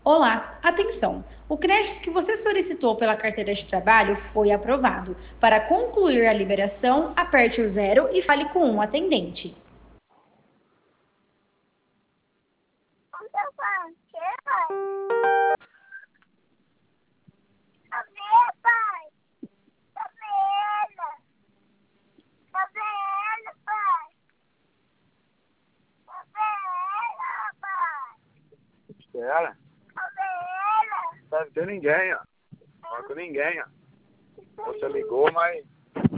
Olá, atenção! O crédito que você solicitou pela carteira de trabalho foi aprovado. Para concluir a liberação, aperte o zero e fale com um atendente. Cadê, pai? Cadê ela? Cadê ela, pai? Cadê ela, pai? Ela? Cadê ela? Deve ter ninguém, ó. Não tem ninguém, ó. Você ligou, mas